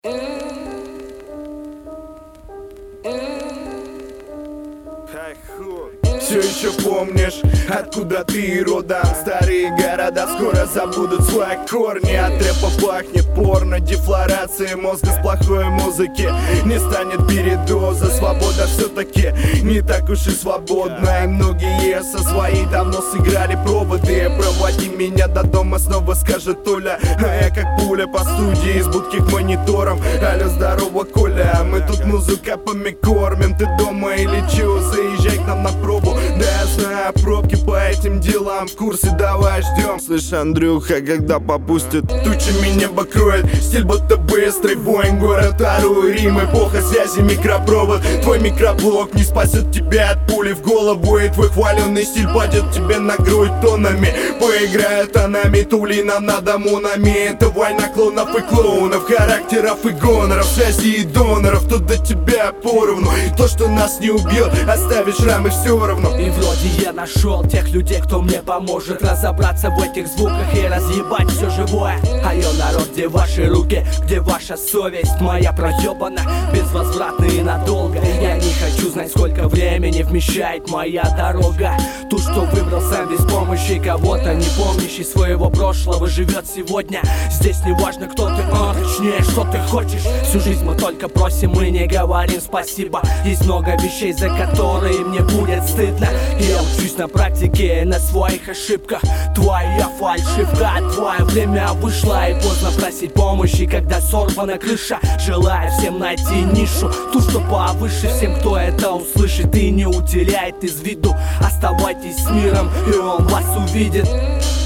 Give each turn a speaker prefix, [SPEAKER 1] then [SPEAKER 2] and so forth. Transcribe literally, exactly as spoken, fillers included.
[SPEAKER 1] Все еще помнишь, откуда ты родом? Старые города скоро забудут свои корни. От рэпа пахнет порно, дефлорации мозга с плохой музыки не станет передоза. Свобода все-таки не так уж и свободна. И многие со своей давно сыграли проводы. Проводи меня до дома, снова скажет Оля. А я как пуля по студии с будки к мониторам. Алло, здорово, Коля, мы тут музыкапами кормим. Ты дома или чё? Заезжай к нам на пробу. Да я знаю пробки по этим делам, в курсе, давай ждем. Слышь, Андрюха, когда попустит тучами небо кроет, стиль будто быстрый воин, город ору, Рим, эпоха связи, микропровод. Твой микроблок не спасет тебя от пули в голову, и твой хваленный стиль падет тебе на грудь тонами. Поиграют тонами, тули нам над ОМОНами. Это война клонов и клоунов, характеров и гоноров, связи и доноров. Тут до тебя поровну, и то, что нас не убьет, оставит шрамы все равно.
[SPEAKER 2] И вроде я нашел тех людей, кто мне поможет разобраться в этих звуках и разъебать все живое. Алло, народ, где ваши руки, где ваша совесть? Моя проебана, безвозвратно и надолго. Я не хочу знать, сколько времени вмещает моя дорога. Ту, что выбрал сам без помощи кого-то, не помнящий своего прошлого, живет сегодня. Здесь не важно, кто ты, а точнее, что ты хочешь. Всю жизнь мы только просим и не говорим спасибо. Есть много вещей, за которые мне будет стыдно. Я учусь на практике, на своих ошибках. Твоя фальшивка, твое время вышло, и поздно просить помощи, когда сорвана крыша. Желаю всем найти нишу, ту, что повыше, всем, кто это услышит и не утеряет из виду. Оставайтесь с миром, и он вас увидит.